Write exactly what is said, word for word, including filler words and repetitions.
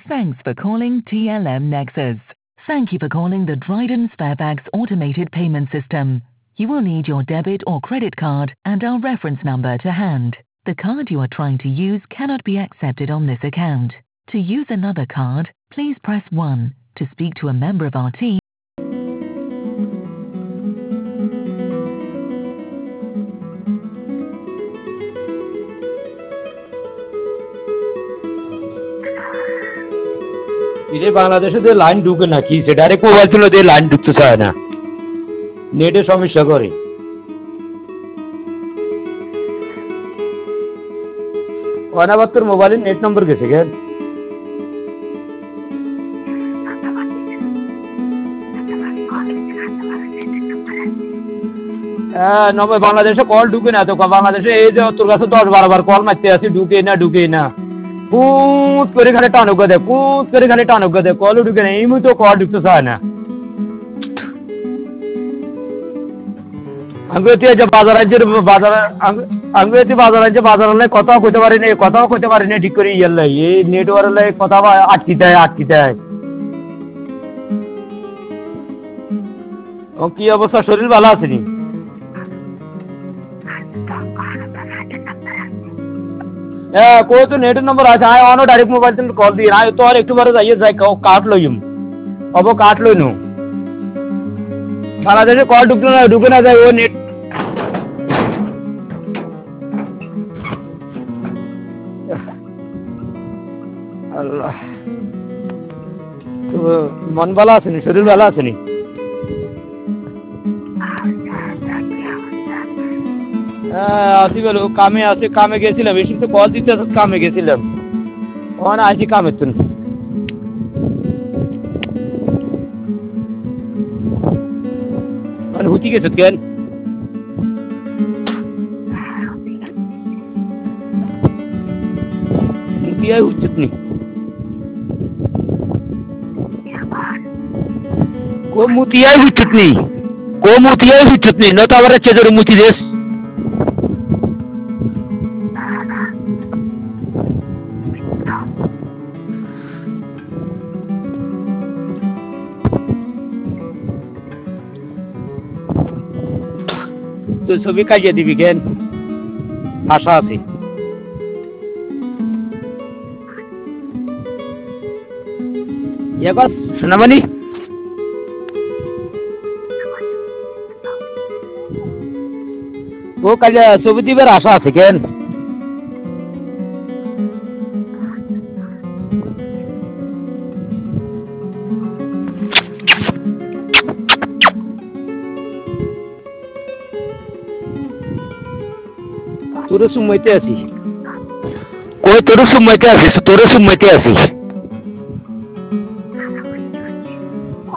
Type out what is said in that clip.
Thanks for calling T L M Nexus. Thank you for calling the Dryden Sparebags automated payment system. You will need your debit or credit card and our reference number to hand. The card you are trying to use cannot be accepted on this account. To use another card, please press one. To speak to a member of our team, इधर बांग्लादेश से line ढूके ना की से direct mobile चलो दे line ढूकते साया ना नेटे समस्या करे वाना बात कर मोबाइल नेट नंबर कैसे क्या नंबर बांग्लादेश से कॉल ढूके ना तो बांग्लादेश से ये जो तुर्का से दस बार बार कॉल मचते हैं ऐसे ढूके ना ढूके ना कूद करे खाली टानो गदे कूद करे खाली टानो गदे कॉल ढूके नहीं मुझे तो कॉल ढूकते साया ना अंग्रेजी जब बाजारांचे बाजार अंग्रेजी बाजारांचे बाजाराला कथा कोते बारे नहीं कथा कोते बारे नहीं ठीक करी येल्ला ये नेटवर्क ला कथा बा आटकीता है आटकीता है ओके अवस्था शरीर वाला आसनी ए कोई तो नेट नंबर आ जाए ऑनो डायरेक्ट मोबाइल से कॉल दिए ना तो और एक बार जाइए जाए काट लो यूं अब वो काट लो नो बांग्लादेश कॉल ढूकना ना ढूकना जाए वो नेट अल्लाह तो मन वाला आसनी शरीर वाला आसनी আসি বলো কামে আছে কামে গেছিলাম এসে তো কল দিতে কামে গেছিলাম ওখানে আইছি কামের জন্য মানে হুতি গেছে কেন মুতিয়াই হুচ্ছিত নি কো মুতিয়াই হুচ্ছিত নি কো মুতিয়াই হুচ্ছিত নি না তো আবার চেজরে মুতি দেশ তো ছবি কাটিয়ে দিবি কেন আশা আছে একবার শোনাবানি ও কাজ ছবি দিবার আশা আছে কেন তোরে সুমাইতে আছি কই তোরে সুমাইতে আছি তোরে সুমাইতে আছি